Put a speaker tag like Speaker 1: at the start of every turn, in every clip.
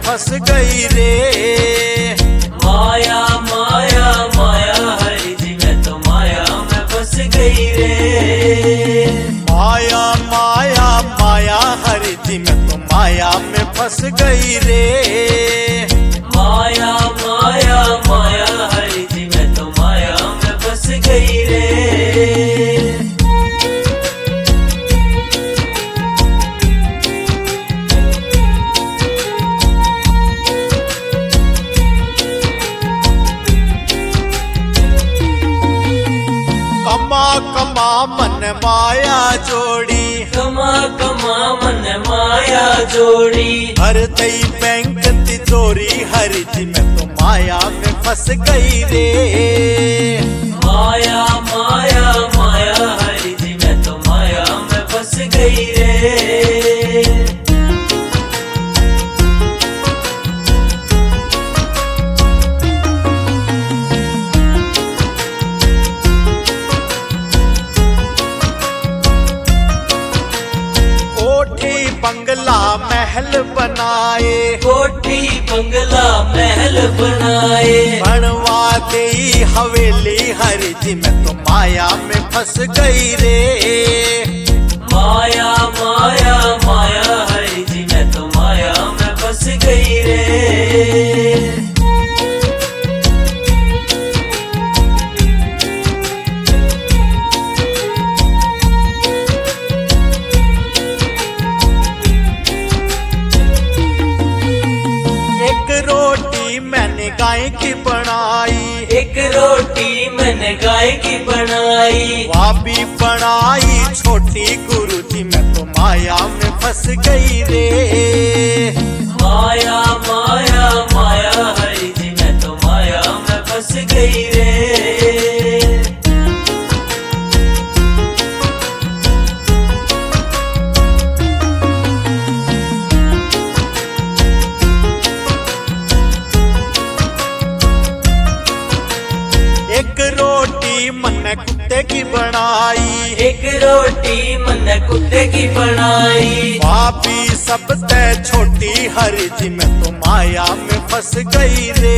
Speaker 1: फंस गई रे।
Speaker 2: माया माया माया हरि जी मैं तो माया में फंस गई रे।
Speaker 1: माया माया माया हरि जी मैं तो माया में फंस गई रे।
Speaker 2: माया माया माया हरि जी मैं तो माया में फंस गई रे।
Speaker 1: कमा कमा मन माया जोड़ी,
Speaker 2: कमा कमा मन माया जोड़ी।
Speaker 1: हर दई बैंक तिजोरी हरि जी मैं तो माया में फंस गई रे।
Speaker 2: माया माया माया हरि जी मैं तो माया में फंस गई रे।
Speaker 1: कोठी बंगला महल बनाए,
Speaker 2: कोठी बंगला महल बनाए।
Speaker 1: बनवा दे हवेली हरि जी मैं तो माया में फंस गई रे।
Speaker 2: माया माया माया हरि जी मैं तो माया में फंस गई रे।
Speaker 1: एक रोटी मैंने गाय की बनाई,
Speaker 2: एक रोटी मैंने गाय की बनाई।
Speaker 1: भाभी बनाई छोटी गुरु जी मैं तो माया में फंस गई रे।
Speaker 2: माया माया माया हरि जी मैं तो माया में फंस गई रे।
Speaker 1: एक रोटी मन कुत्ते की बनाई,
Speaker 2: एक रोटी मन कुत्ते की बनाई।
Speaker 1: भाभी सब तय छोटी हरि जी मैं तो माया में फंस गई रे।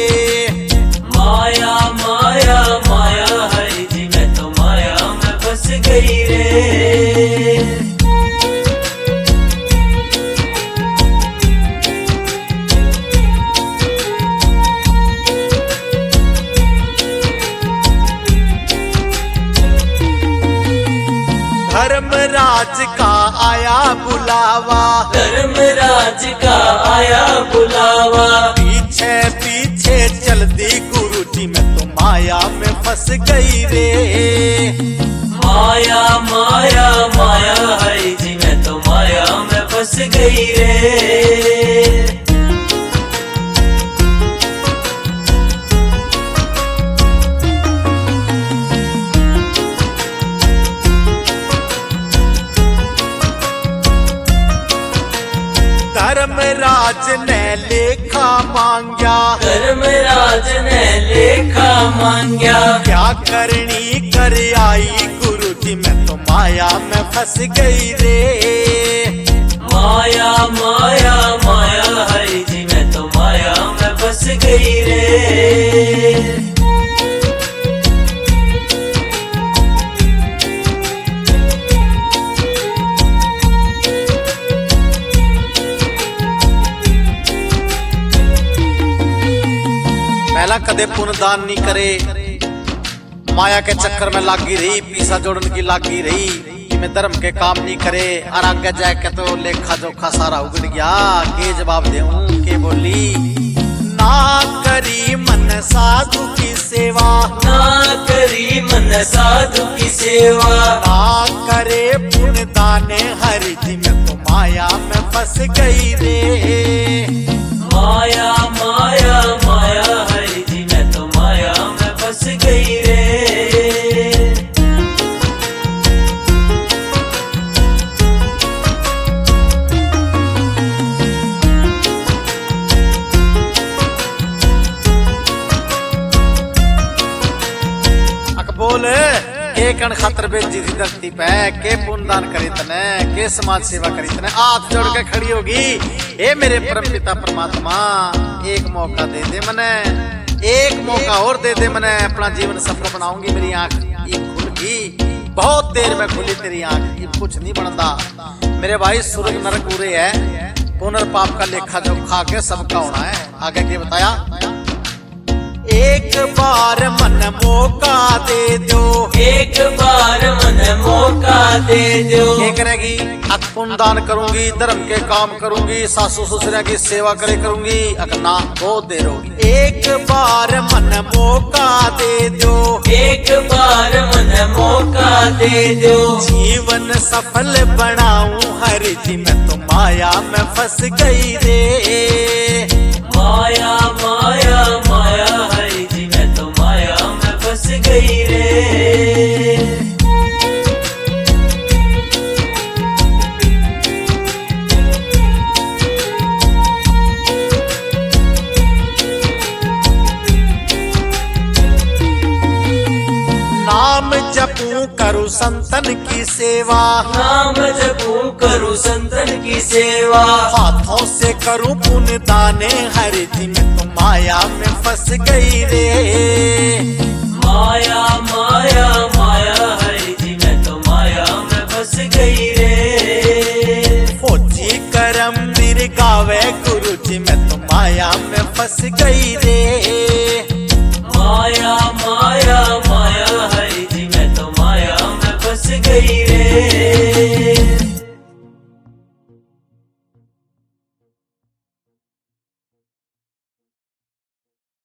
Speaker 2: माया माया माया हरि जी मैं तो माया में फंस गई रे।
Speaker 1: धर्मराज का आया बुलावा,
Speaker 2: धर्मराज का आया बुलावा।
Speaker 1: पीछे पीछे चल दी गुरु जी मैं तो माया में फंस गई रे।
Speaker 2: माया माया माया हरि जी मैं तो माया में फंस गई रे।
Speaker 1: धर्मराज ने लेखा मांग्या,
Speaker 2: धर्मराज ने लेखा मांग्या।
Speaker 1: क्या करनी कर आई गुरु जी मैं तो माया में फंस गई रे।
Speaker 2: माया माया माया हरि जी मैं तो माया में फंस गई रे।
Speaker 1: पहला कदे पुण्य दान नहीं करे, माया के चक्कर में लागी रही, पीसा जोड़न की लागी रही कि मैं धर्म के काम नहीं करे। और आगे जाके तो लेखा जोखा सारा उगड़ गया। के जवाब देऊं के बोली, ना करी मन साधु की सेवा,
Speaker 2: ना करी मन साधु की सेवा।
Speaker 1: ना करे पुण्य दाने हरि जी मैं तो माया में फंस गई रे।
Speaker 2: माया माया माया हरि जी मैं तो माया में फंस गई रे।
Speaker 1: बोले के कण खातर भेजी थी धरती पे, के पुण्यदान करी तने, के समाज सेवा करी तने। हाथ जोड़ के खड़ी होगी, हे मेरे परम पिता परमात्मा, एक मौका दे दे मने, एक मौका और दे दे मने, अपना जीवन सफल बनाऊंगी। मेरी आंख ये खुल गई, बहुत देर में खुली तेरी आंख, ये कुछ नहीं बनता मेरे भाई। सूरज नरक उरे है, पुनर्पाप का लेखा जोखा के सबका होना है। आगे क्या बताया, एक बार मन मौका दे दो,
Speaker 2: एक बार मन मौका दे दो।
Speaker 1: क्या करेगी, पुण्यदान करूंगी, धर्म के काम करूंगी, सासू ससुर की सेवा करे करूंगी, अकना बहुत देर होगी। एक बार मन मौका दे दो,
Speaker 2: एक बार मन मौका दे दो।
Speaker 1: जीवन सफल बनाऊं हर जी, मैं तो माया में फंस गई रे।
Speaker 2: माया माया माया हरि जी, मैं तो माया में फंस गई रे।
Speaker 1: नाम जपूं करूं संतन की सेवा,
Speaker 2: नाम जपूं करूं संतन की सेवा।
Speaker 1: हाथों से करूं पुण्य दाने हर जी, मैं तो माया में फंस गई रे।
Speaker 2: माया माया माया हरि जी, मैं तो माया में फंस गई रे।
Speaker 1: फौजी करम वीर गावे गुरु जी, मैं तो माया में फंस गई रे।